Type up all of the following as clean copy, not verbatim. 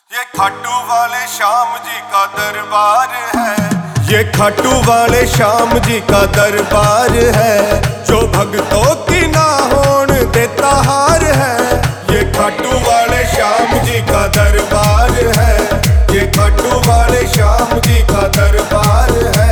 ये खाटू वाले श्याम जी का दरबार है, ये खाटू वाले श्याम जी का दरबार है, जो भक्तों की ना होन देता हार है। ये खाटू वाले श्याम जी का दरबार है, ये खाटू वाले श्याम जी का दरबार है।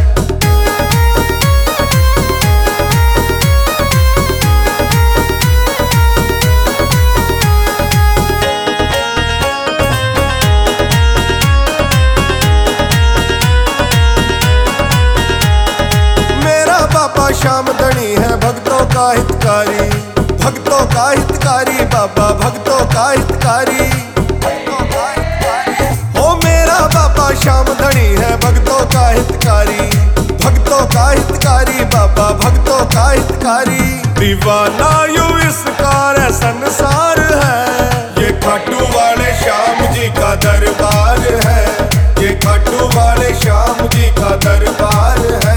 बाबा श्याम धनी है भक्तों का हितकारी, भक्तों का हितकारी, बाबा भक्तों का हितकारी। ओ मेरा बाबा श्याम धनी है भक्तों का हितकारी, भक्तों का हितकारी, बाबा भक्तों का हितकारी। दीवाना यू इसका रे संसार है, ये खाटू वाले श्याम जी का दरबार है, ये खाटू वाले श्याम जी का दरबार है।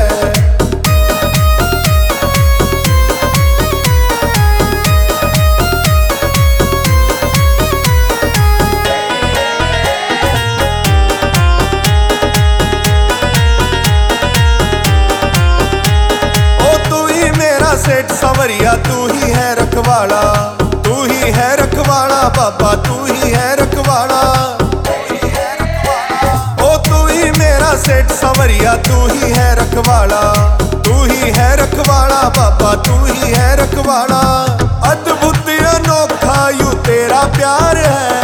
सेठ संवरिया तू ही है रखवाला, तू ही है रखवाला, बाबा तू ही है रखवाला। ओ तू ही मेरा सेठ संवरिया तू ही है रखवाला, तू ही है रखवाला, बाबा तू ही है रखवाला। अद्भुत अनोखा यू तेरा प्यार है,